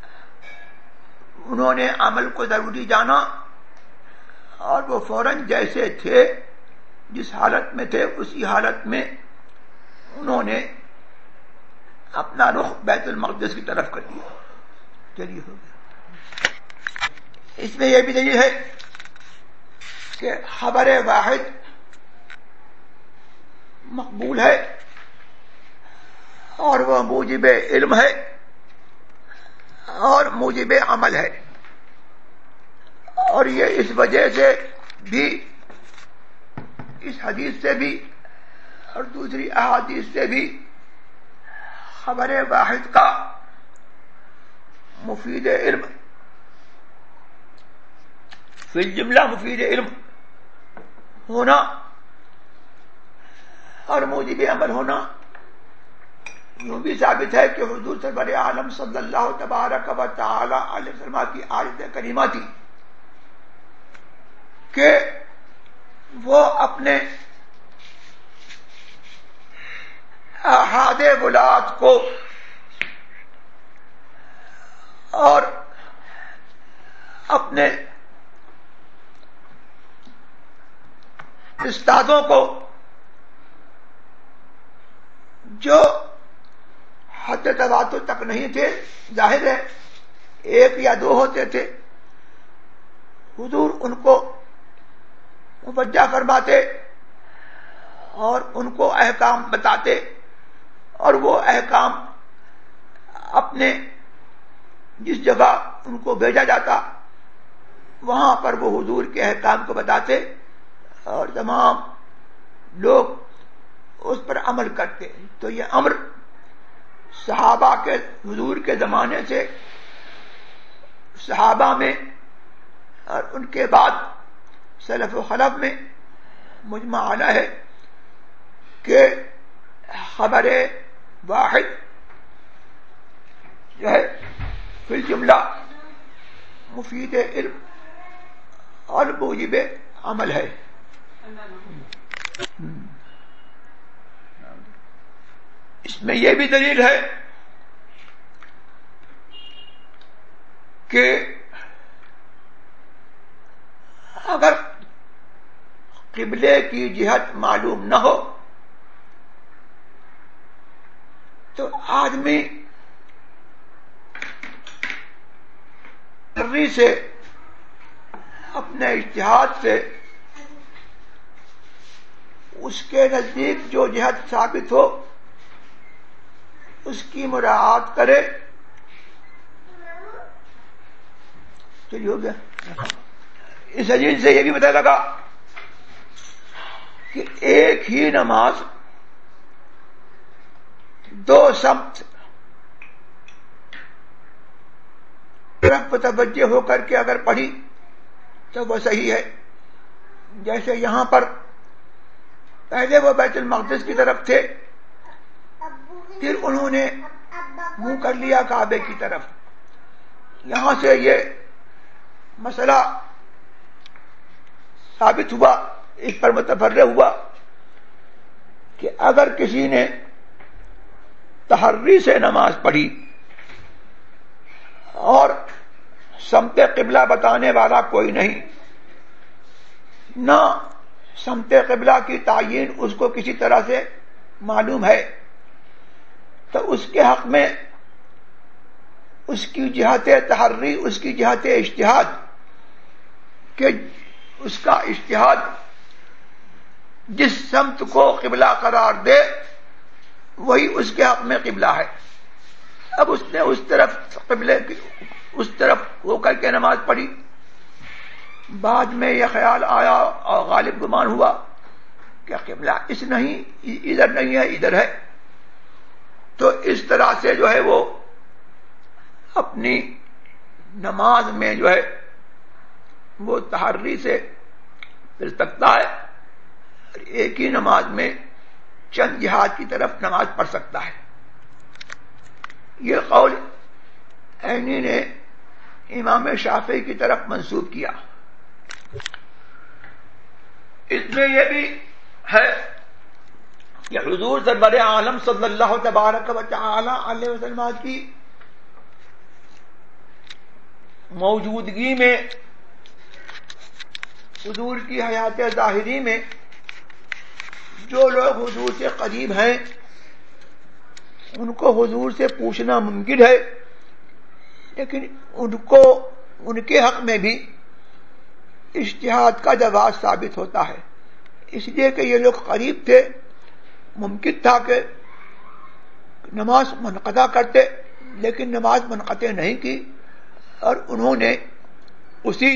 انہوں نے عمل کو ضروری جانا اور وہ فوراً جیسے تھے جس حالت میں تھے اسی حالت میں انہوں نے اپنا رخ بیت المقدس کی طرف کر دیا. چلیے ہو گیا. اس میں یہ بھی دلیل ہے کہ خبر واحد مقبول ہے اور وہ موجب علم ہے اور موجب عمل ہے. اور یہ اس وجہ سے بھی اس حدیث سے بھی اور دوسری احادیث سے بھی خبر واحد کا مفید علم فی الجملہ مفید علم ہونا اور موجب عمل ہونا یوں بھی ثابت ہے کہ حضور سرور عالم صلی اللہ تبارک و تعالی علیہ وسلم کی آیت کریمہ تھی کہ وہ اپنے احاد ولاد کو اور اپنے استادوں کو جو حد تواتر تک نہیں تھے، ظاہر ہے ایک یا دو ہوتے تھے، حضور ان کو متوجہ فرماتے اور ان کو احکام بتاتے اور وہ احکام اپنے جس جگہ ان کو بھیجا جاتا وہاں پر وہ حضور کے احکام کو بتاتے اور تمام لوگ اس پر عمل کرتے. تو یہ امر صحابہ کے حضور کے زمانے سے صحابہ میں اور ان کے بعد سلف و خلف میں مجمع علیہ ہے کہ خبر واحد جو ہے فی الجملہ مفید علم اور موجب عمل ہے. اس میں یہ بھی دلیل ہے کہ اگر قبلے کی جہت معلوم نہ ہو تو آدمی تری سے اپنے اجتہاد سے اس کے نزدیک جو جہت ثابت ہو اس کی مراعات کرے. چلیے ہو گیا. اس حدیث سے یہ بھی پتہ لگا کہ ایک ہی نماز دو سمت طرف متوجہ ہو کر کے اگر پڑھی تو وہ صحیح ہے. جیسے یہاں پر پہلے وہ بیت المقدس کی طرف تھے، پھر انہوں نے منہ کر لیا کعبے کی طرف. یہاں سے یہ مسئلہ ثابت ہوا، اس پر متفرع ہوا کہ اگر کسی نے تحری سے نماز پڑھی اور سمت قبلہ بتانے والا کوئی نہیں، نہ سمت قبلہ کی تعیین اس کو کسی طرح سے معلوم ہے، تو اس کے حق میں اس کی جہت تحری، اس کی جہت اجتہاد کہ اس کا اجتہاد جس سمت کو قبلہ قرار دے وہی اس کے حق میں قبلہ ہے. اب اس نے اس طرف قبلے کی اس طرف ہو کر کے نماز پڑھی، بعد میں یہ خیال آیا اور غالب گمان ہوا کہ قبلہ اس نہیں، ادھر نہیں ہے، ادھر ہے، تو اس طرح سے جو ہے وہ اپنی نماز میں جو ہے وہ تحری سے پھر سکتا ہے، ایک ہی نماز میں چند جہاد کی طرف نماز پڑھ سکتا ہے. یہ قول عینی نے امام شافعی کی طرف منسوب کیا. اس میں یہ بھی ہے کہ حضور سرور عالم صلی اللہ تبارک و تعالی علیہ وسلم کی موجودگی میں، حضور کی حیات ظاہری میں جو لوگ حضور سے قریب ہیں ان کو حضور سے پوچھنا ممکن ہے، لیکن ان کو ان کے حق میں بھی اجتہاد کا جواز ثابت ہوتا ہے، اس لیے کہ یہ لوگ قریب تھے، ممکن تھا کہ نماز منقطع کرتے، لیکن نماز منقطع نہیں کی اور انہوں نے اسی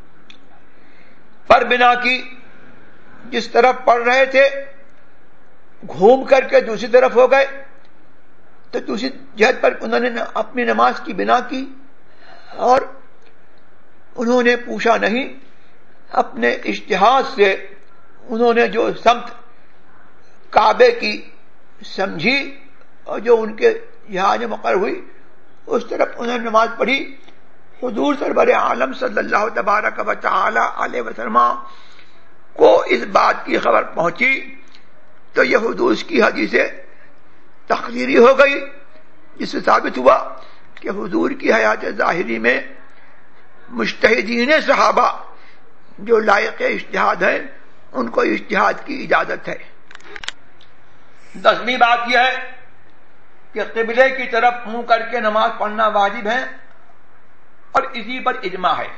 پر بنا کی جس طرف پڑھ رہے تھے، گھوم کر کے دوسری طرف ہو گئے تو دوسری جہت پر انہوں نے اپنی نماز کی بنا کی اور انہوں نے پوچھا نہیں، اپنے اجتہاد سے انہوں نے جو سمت کعبے کی سمجھی اور جو ان کے یہاں مقرر ہوئی اس طرف انہوں نے نماز پڑھی. حضور سرور عالم صلی اللہ تبارک و تعالی علیہ وسلم کو اس بات کی خبر پہنچی تو یہ حضور کی حدیث تقریری ہو گئی، جس سے ثابت ہوا کہ حضور کی حیات ظاہری میں مجتہدین صحابہ جو لائق اجتہاد ہیں ان کو اجتہاد کی اجازت ہے. دسویں بات یہ ہے کہ قبلے کی طرف منہ کر کے نماز پڑھنا واجب ہے اور اسی پر اجماع ہے.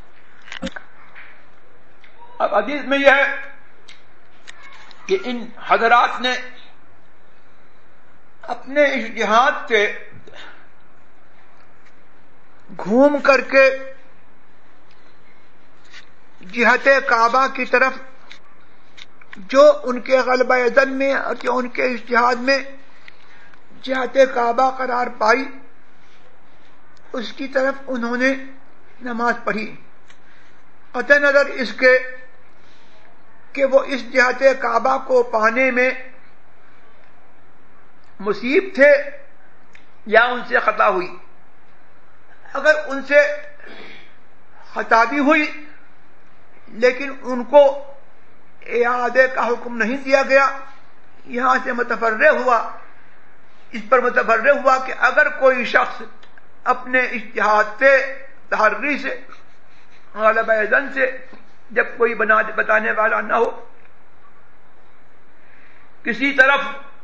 اب حدیث میں یہ ہے کہ ان حضرات نے اپنے اجتہاد سے گھوم کر کے جہت کعبہ کی طرف جو ان کے غلبہ ظن میں اور جو ان کے اجتہاد میں جہت کعبہ قرار پائی اس کی طرف انہوں نے نماز پڑھی، قطع نظر اس کے کہ وہ اس جہت کعبہ کو پانے میں مصیب تھے یا ان سے خطا ہوئی. اگر ان سے خطا بھی ہوئی لیکن ان کو اعادے کا حکم نہیں دیا گیا، یہاں سے متفرع ہوا، اس پر متفرع ہوا کہ اگر کوئی شخص اپنے اجتہاد سے، تحری سے، غلبہ ظن سے، جب کوئی بنا بتانے والا نہ ہو، کسی طرف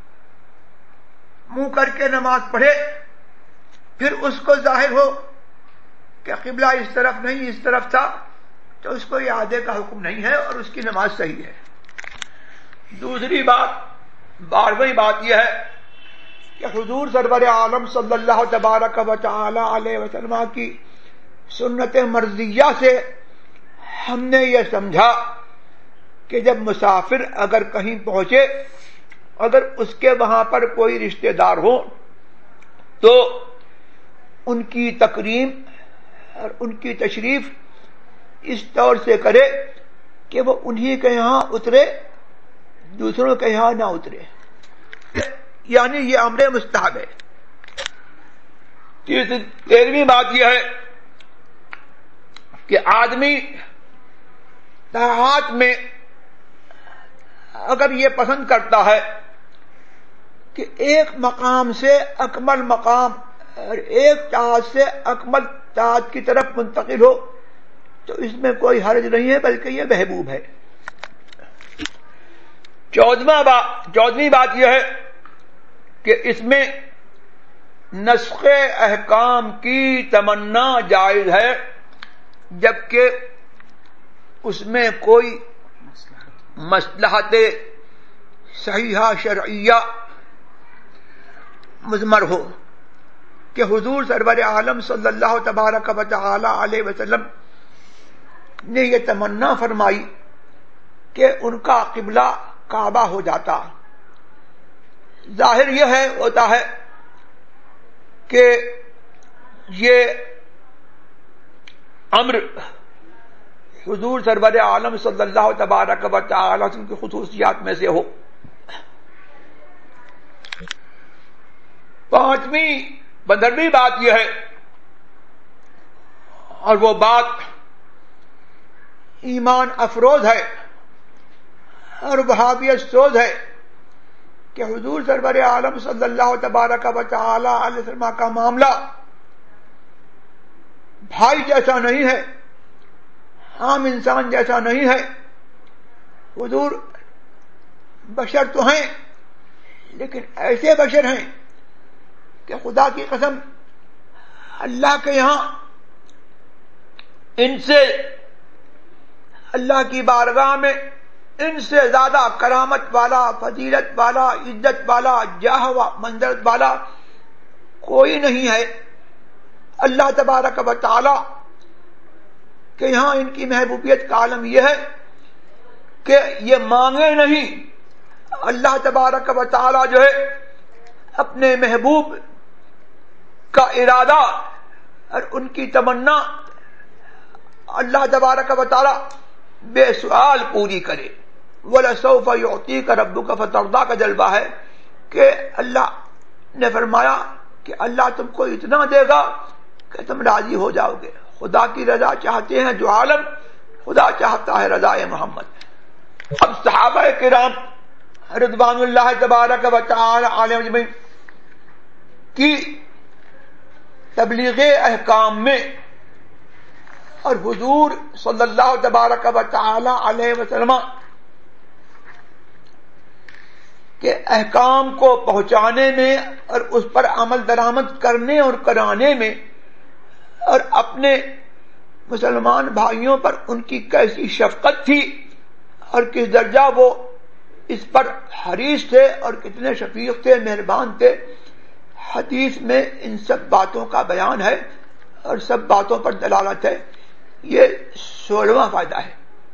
منہ کر کے نماز پڑھے، پھر اس کو ظاہر ہو کہ قبلہ اس طرف نہیں اس طرف تھا، تو اس کو اعادے کا حکم نہیں ہے اور اس کی نماز صحیح ہے۔ دوسری بات، بارہویں بات یہ ہے کہ حضور سرور عالم صلی اللہ تبارک و تعالی علیہ وسلم کی سنت مرضیہ سے ہم نے یہ سمجھا کہ جب مسافر اگر کہیں پہنچے، اگر اس کے وہاں پر کوئی رشتہ دار ہو تو ان کی تکریم اور ان کی تشریف اس طور سے کرے کہ وہ انہی کے یہاں اترے، دوسروں کے یہاں نہ اترے، یعنی یہ امر مستحب ہے۔ تیرہویں بات یہ ہے کہ آدمی طاعات میں اگر یہ پسند کرتا ہے کہ ایک مقام سے اکمل مقام اور ایک طاعت سے اکمل طاعت کی طرف منتقل ہو تو اس میں کوئی حرج نہیں ہے، بلکہ یہ محبوب ہے۔ چودہواں بات چودہویں بات یہ ہے کہ اس میں نسخ احکام کی تمنا جائز ہے، جبکہ اس میں کوئی مصلحت صحیحہ شرعیہ مضمر ہو، کہ حضور سرور عالم صلی اللہ تبارک و تعالی علیہ وسلم نے یہ تمنا فرمائی کہ ان کا قبلہ کعبہ ہو جاتا۔ ظاہر یہ ہے ہوتا ہے کہ یہ امر حضور سرور عالم صلی اللہ تبارک و تعالی وسلم کی خصوصیات میں سے ہو۔ پانچویں پندرہویں بات یہ ہے، اور وہ بات ایمان افروز ہے اور وہابیت سوز ہے، کہ حضور سرور عالم صلی اللہ تبارک و تعالی علیہ وسلم کا معاملہ بھائی جیسا نہیں ہے، عام انسان جیسا نہیں ہے۔ حضور بشر تو ہیں لیکن ایسے بشر ہیں کہ خدا کی قسم اللہ کے یہاں ان سے، اللہ کی بارگاہ میں ان سے زیادہ کرامت والا، فضیلت والا، عزت والا، جاہ و منزلت والا کوئی نہیں ہے۔ اللہ تبارک و تعالی کہ یہاں ان کی محبوبیت کا عالم یہ ہے کہ یہ مانگے نہیں، اللہ تبارک و تعالی جو ہے اپنے محبوب کا ارادہ اور ان کی تمنا اللہ تبارک و تعالی بے سؤال پوری کرے۔ وَلَسَوْفَ يُعْطِيكَ رَبُّكَ فَتَرْضَىٰ کا جلوہ ہے کہ اللہ نے فرمایا کہ اللہ تم کو اتنا دے گا کہ تم راضی ہو جاؤ گے۔ خدا کی رضا چاہتے ہیں جو عالم، خدا چاہتا ہے رضا محمد۔ اب صحابہ کرام رضوان اللہ تبارک و تعالی علیہم اجمعین کی تبلیغ احکام میں اور حضور صلی اللہ تبارک و تعالی علیہ وسلم کے احکام کو پہنچانے میں اور اس پر عمل درآمد کرنے اور کرانے میں، اور اپنے مسلمان بھائیوں پر ان کی کیسی شفقت تھی اور کس درجہ وہ اس پر حریص تھے اور کتنے شفیق تھے، مہربان تھے، حدیث میں ان سب باتوں کا بیان ہے اور سب باتوں پر دلالت ہے۔ یہ سولہواں فائدہ ہے۔